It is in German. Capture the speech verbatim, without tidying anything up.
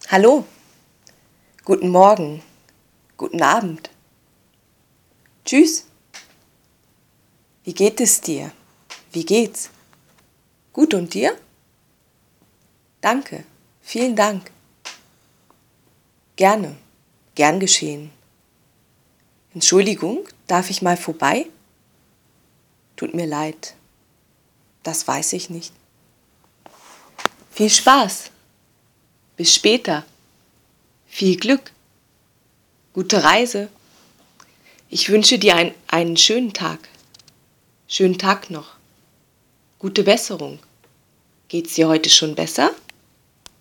Hallo, guten Morgen, guten Abend. Tschüss. Wie geht es dir? Wie geht's? Gut und dir? Danke, vielen Dank. Gerne, gern geschehen. Entschuldigung, darf ich mal vorbei? Tut mir leid, das weiß ich nicht. Viel Spaß. Bis später. Viel Glück. Gute Reise. Ich wünsche dir ein, einen schönen Tag. Schönen Tag noch. Gute Besserung. Geht's dir heute schon besser?